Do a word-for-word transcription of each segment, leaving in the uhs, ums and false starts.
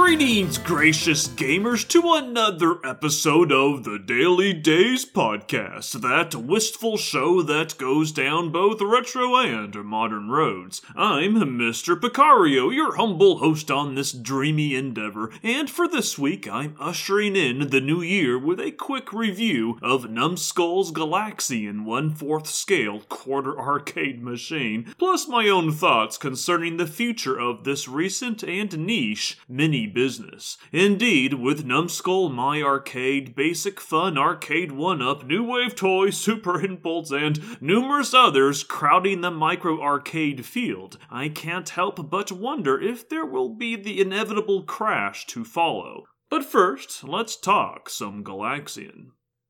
Greetings, gracious gamers, to another episode of the Daily Days Podcast, that wistful show that goes down both retro and modern roads. I'm Mister Picario, your humble host on this dreamy endeavor, and for this week I'm ushering in the new year with a quick review of Numskull's Galaxian one-fourth scale quarter arcade machine, plus my own thoughts concerning the future of this recent and niche mini business. Indeed, with Numskull, My Arcade, Basic Fun, Arcade one-up, New Wave Toys, Super Impulse, and numerous others crowding the micro arcade field, I can't help but wonder if there will be the inevitable crash to follow. But first, let's talk some Galaxian.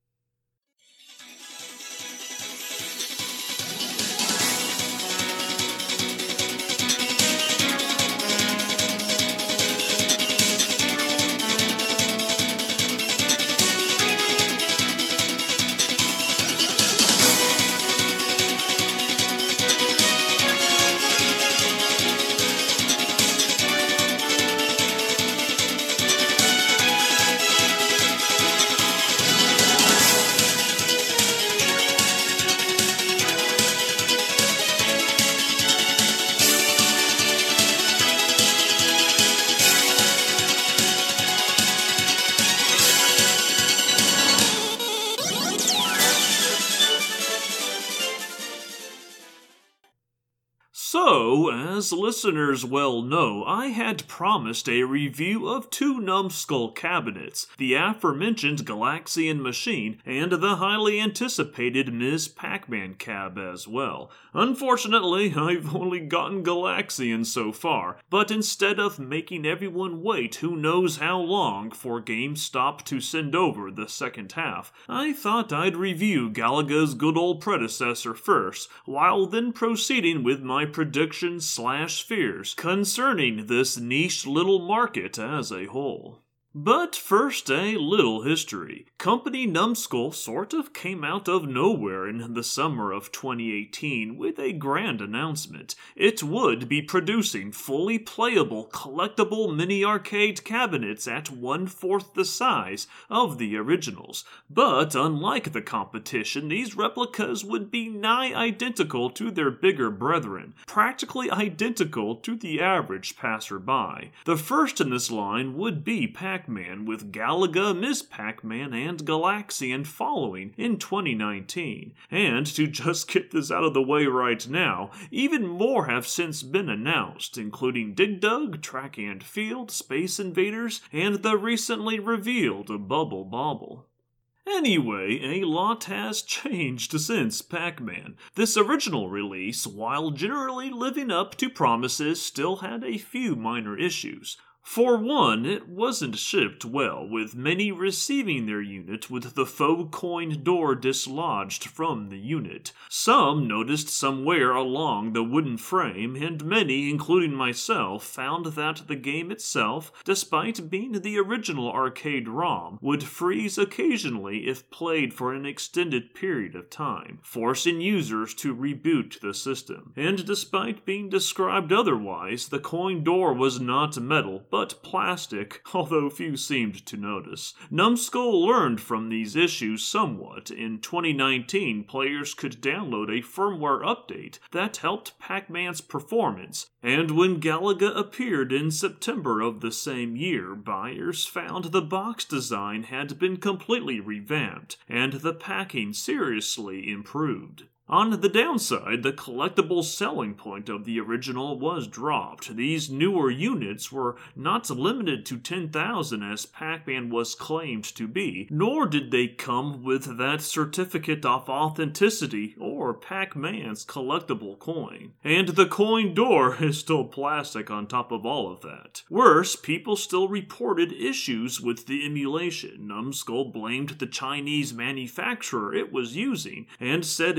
So, as listeners well know, I had promised a review of two Numskull cabinets, the aforementioned Galaxian machine, and the highly anticipated Miz Pac-Man cab as well. Unfortunately, I've only gotten Galaxian so far, but instead of making everyone wait who knows how long for GameStop to send over the second half, I thought I'd review Galaga's good old predecessor first, while then proceeding with my predictions slash fears concerning this niche little market as a whole. But first, a little history. Company Numskull sort of came out of nowhere in the summer of twenty eighteen with a grand announcement. It would be producing fully playable, collectible mini-arcade cabinets at one-fourth the size of the originals. But unlike the competition, these replicas would be nigh identical to their bigger brethren, practically identical to the average passerby. The first in this line would be Pac Pac-Man, with Galaga, Miz Pac-Man, and Galaxian following in twenty nineteen. And to just get this out of the way right now, even more have since been announced, including Dig Dug, Track and Field, Space Invaders, and the recently revealed Bubble Bobble. Anyway, a lot has changed since Pac-Man. This original release, while generally living up to promises, still had a few minor issues. For one, it wasn't shipped well, with many receiving their unit with the faux coin door dislodged from the unit. Some noticed some wear along the wooden frame, and many, including myself, found that the game itself, despite being the original arcade ROM, would freeze occasionally if played for an extended period of time, forcing users to reboot the system. And despite being described otherwise, the coin door was not metal, but plastic, although few seemed to notice. Numskull learned from these issues somewhat. In twenty nineteen, players could download a firmware update that helped Pac-Man's performance, and when Galaga appeared in September of the same year, buyers found the box design had been completely revamped, and the packing seriously improved. On the downside, the collectible selling point of the original was dropped. These newer units were not limited to ten thousand as Pac-Man was claimed to be, nor did they come with that certificate of authenticity or Pac-Man's collectible coin. And the coin door is still plastic on top of all of that. Worse, people still reported issues with the emulation. Numskull blamed the Chinese manufacturer it was using and said it would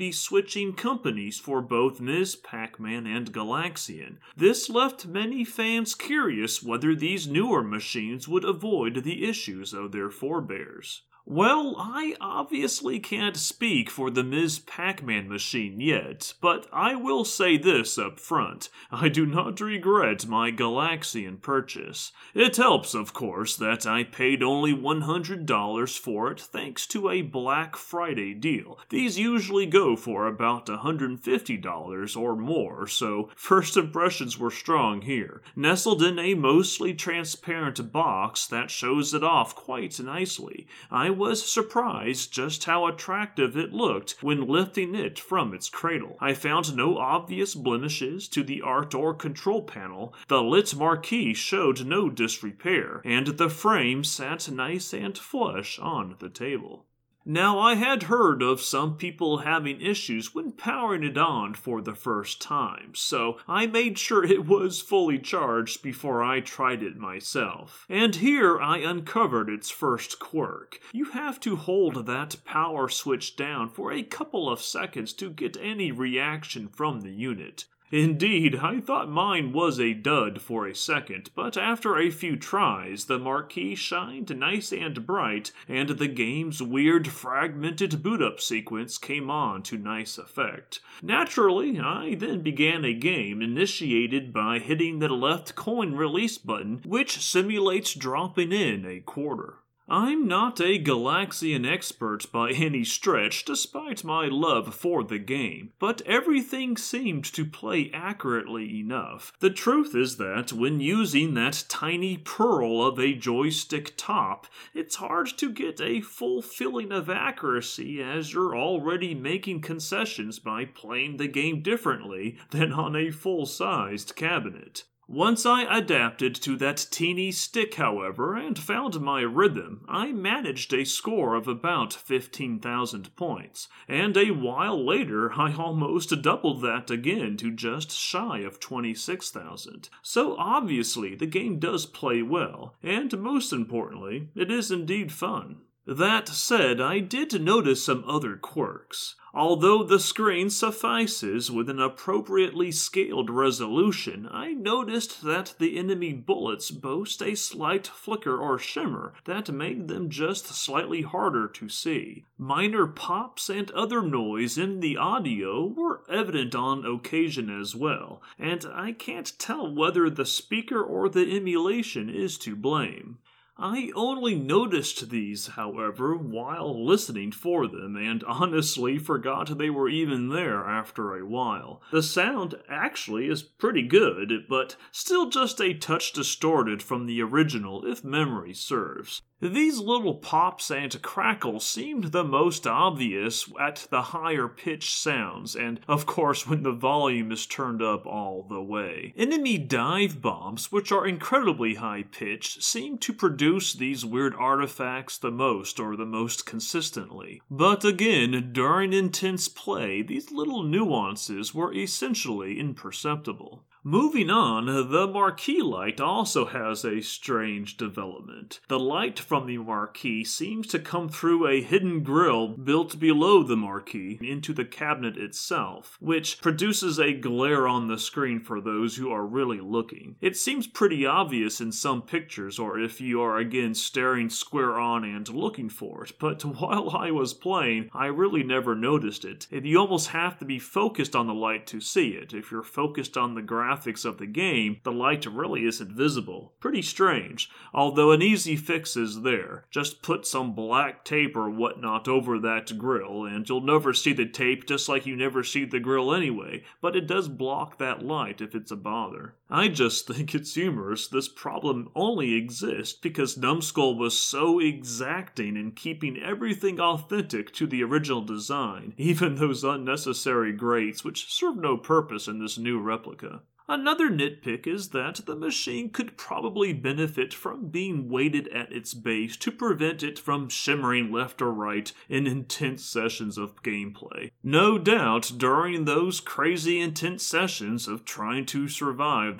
be switching companies for both Miz Pac-Man and Galaxian. This left many fans curious whether these newer machines would avoid the issues of their forebears. Well, I obviously can't speak for the Miz Pac-Man machine yet, but I will say this up front. I do not regret my Galaxian purchase. It helps, of course, that I paid only one hundred dollars for it thanks to a Black Friday deal. These usually go for about one hundred fifty dollars or more, so first impressions were strong here. Nestled in a mostly transparent box that shows it off quite nicely. I was surprised just how attractive it looked when lifting it from its cradle. I found no obvious blemishes to the art or control panel, the lit marquee showed no disrepair, and the frame sat nice and flush on the table. Now, I had heard of some people having issues when powering it on for the first time, so I made sure it was fully charged before I tried it myself. And here I uncovered its first quirk. You have to hold that power switch down for a couple of seconds to get any reaction from the unit. Indeed, I thought mine was a dud for a second, but after a few tries, the marquee shined nice and bright, and the game's weird fragmented boot-up sequence came on to nice effect. Naturally, I then began a game initiated by hitting the left coin release button, which simulates dropping in a quarter. I'm not a Galaxian expert by any stretch, despite my love for the game, but everything seemed to play accurately enough. The truth is that when using that tiny pearl of a joystick top, it's hard to get a full feeling of accuracy as you're already making concessions by playing the game differently than on a full-sized cabinet. Once I adapted to that teeny stick, however, and found my rhythm, I managed a score of about fifteen thousand points, and a while later I almost doubled that again to just shy of twenty-six thousand. So obviously the game does play well, and most importantly, it is indeed fun. That said, I did notice some other quirks. Although the screen suffices with an appropriately scaled resolution, I noticed that the enemy bullets boast a slight flicker or shimmer that made them just slightly harder to see. Minor pops and other noise in the audio were evident on occasion as well, and I can't tell whether the speaker or the emulation is to blame. I only noticed these, however, while listening for them, and honestly forgot they were even there after a while. The sound actually is pretty good, but still just a touch distorted from the original if memory serves. These little pops and crackles seemed the most obvious at the higher pitched sounds, and of course when the volume is turned up all the way. Enemy dive bombs, which are incredibly high pitched, seem to produce these weird artifacts the most or the most consistently. But again, during intense play, these little nuances were essentially imperceptible. Moving on, the marquee light also has a strange development. The light from the marquee seems to come through a hidden grille built below the marquee into the cabinet itself, which produces a glare on the screen for those who are really looking. It seems pretty obvious in some pictures or if you are again staring square on and looking for it, but while I was playing, I really never noticed it. You almost have to be focused on the light to see it. If you're focused on the graphics graphics of the game, the light really isn't visible. Pretty strange, although an easy fix is there. Just put some black tape or whatnot over that grill, and you'll never see the tape just like you never see the grill anyway, but it does block that light if it's a bother. I just think it's humorous this problem only exists because Numskull was so exacting in keeping everything authentic to the original design, even those unnecessary grates which serve no purpose in this new replica. Another nitpick is that the machine could probably benefit from being weighted at its base to prevent it from shimmering left or right in intense sessions of gameplay. No doubt, during those crazy intense sessions of trying to survive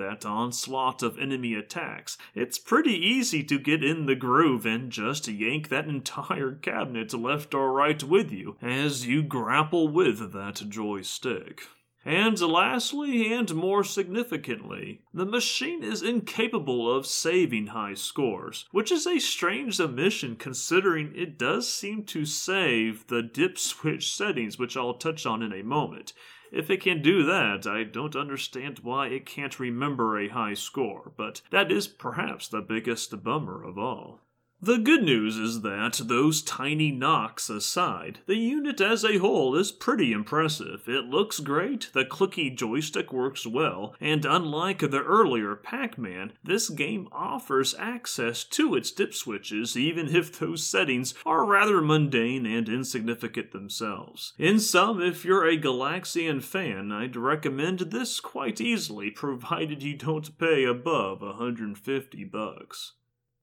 that onslaught of enemy attacks, it's pretty easy to get in the groove and just yank that entire cabinet left or right with you as you grapple with that joystick. And lastly, and more significantly, the machine is incapable of saving high scores, which is a strange omission considering it does seem to save the dip switch settings, which I'll touch on in a moment. If it can do that, I don't understand why it can't remember a high score, but that is perhaps the biggest bummer of all. The good news is that, those tiny knocks aside, the unit as a whole is pretty impressive. It looks great, the clicky joystick works well, and unlike the earlier Pac-Man, this game offers access to its dip switches even if those settings are rather mundane and insignificant themselves. In sum, if you're a Galaxian fan, I'd recommend this quite easily, provided you don't pay above one hundred fifty bucks.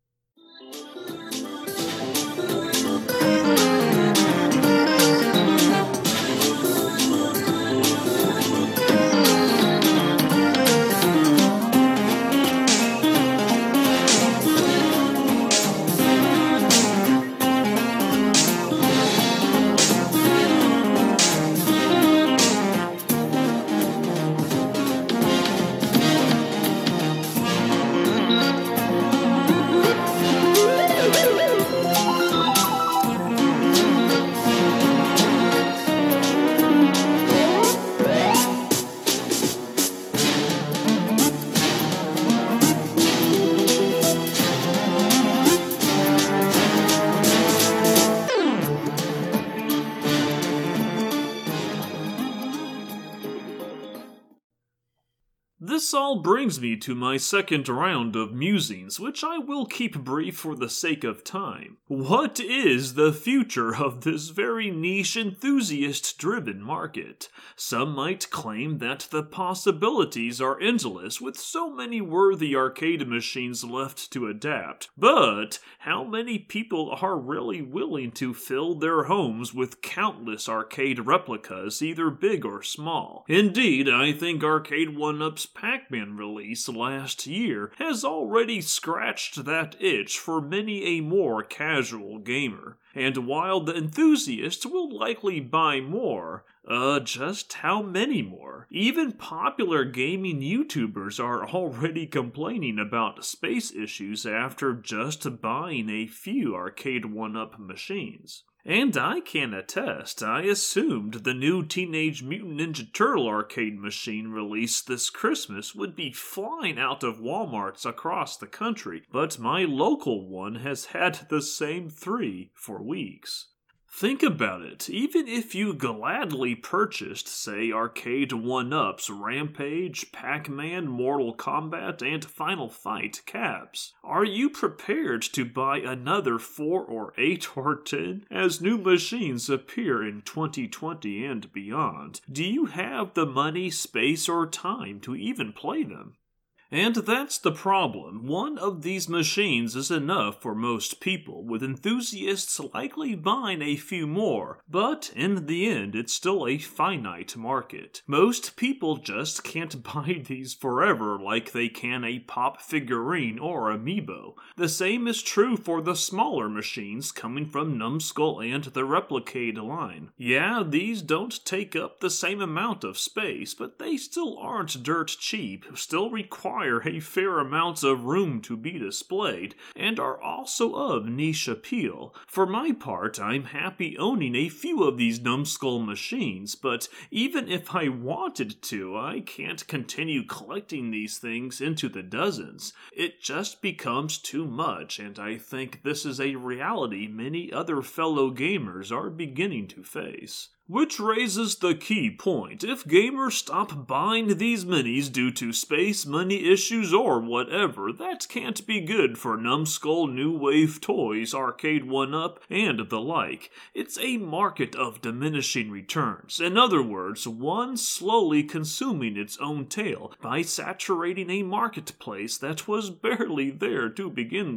This all brings me to my second round of musings, which I will keep brief for the sake of time. What is the future of this very niche, enthusiast-driven market? Some might claim that the possibilities are endless, with so many worthy arcade machines left to adapt. But how many people are really willing to fill their homes with countless arcade replicas, either big or small? Indeed, I think Arcade one-Up's Pac-Man release last year has already scratched that itch for many a more casual gamer. And while the enthusiasts will likely buy more, uh, just how many more? Even popular gaming YouTubers are already complaining about space issues after just buying a few Arcade one-Up machines. And I can attest, I assumed the new Teenage Mutant Ninja Turtle arcade machine released this Christmas would be flying out of Walmarts across the country, but my local one has had the same three for weeks. Think about it, even if you gladly purchased, say, Arcade one-Up's Rampage, Pac-Man, Mortal Kombat, and Final Fight cabs, are you prepared to buy another four or eight or ten as new machines appear in twenty twenty and beyond? Do you have the money, space, or time to even play them? And that's the problem. One of these machines is enough for most people, with enthusiasts likely buying a few more, but in the end it's still a finite market. Most people just can't buy these forever like they can a pop figurine or amiibo. The same is true for the smaller machines coming from Numskull and the Replicade line. Yeah, these don't take up the same amount of space, but they still aren't dirt cheap, still require a fair amount of room to be displayed, and are also of niche appeal. For my part, I'm happy owning a few of these Numskull machines, but even if I wanted to, I can't continue collecting these things into the dozens. It just becomes too much, and I think this is a reality many other fellow gamers are beginning to face. Which raises the key point. If gamers stop buying these minis due to space, money issues, or whatever, that can't be good for Numskull, New Wave Toys, Arcade one-Up, and the like. It's a market of diminishing returns. In other words, one slowly consuming its own tail by saturating a marketplace that was barely there to begin with.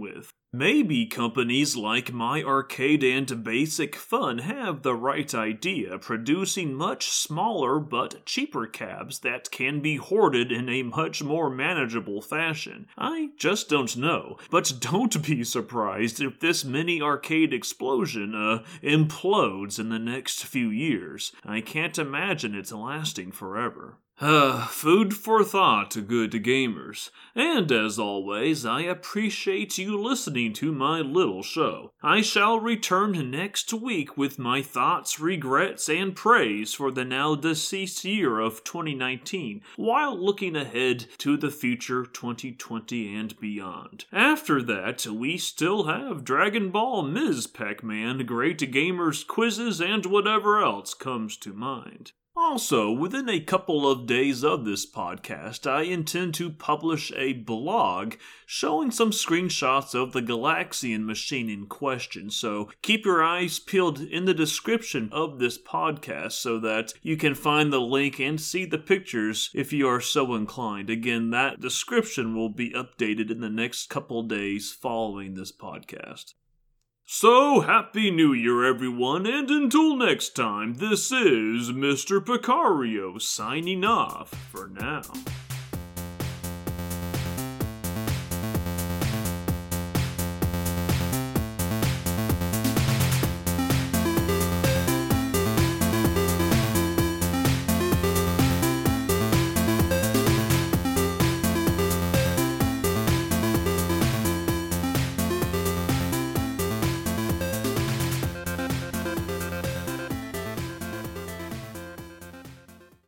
Maybe companies like My Arcade and Basic Fun have the right idea, producing much smaller but cheaper cabs that can be hoarded in a much more manageable fashion. I just don't know, but don't be surprised if this mini arcade explosion uh, implodes in the next few years. I can't imagine it lasting forever. Uh, food for thought, good gamers. And as always, I appreciate you listening to my little show. I shall return next week with my thoughts, regrets, and praise for the now deceased year of twenty nineteen, while looking ahead to the future twenty twenty and beyond. After that, we still have Dragon Ball, Miz Pac-Man, Great Gamers quizzes, and whatever else comes to mind. Also, within a couple of days of this podcast, I intend to publish a blog showing some screenshots of the Galaxian machine in question, so keep your eyes peeled in the description of this podcast so that you can find the link and see the pictures if you are so inclined. Again, that description will be updated in the next couple days following this podcast. So, Happy New Year, everyone, and until next time, this is Mister Picario signing off for now.